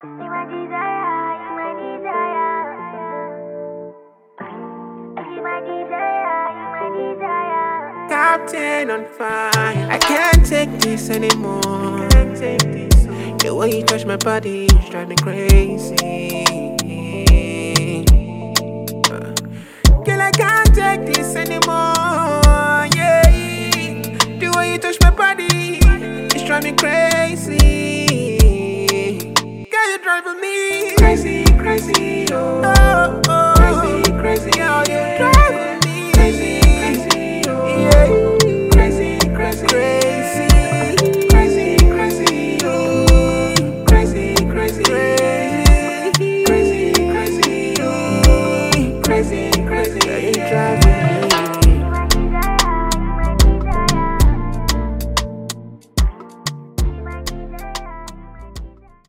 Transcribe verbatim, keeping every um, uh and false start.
You my desire, you my desire. You my desire, you my desire. Captain on fire. I can't take this anymore. Can't take this. The way you touch my body is driving me crazy. Uh, Girl, I can't take this anymore. Yeah. The way you touch my body is driving me crazy.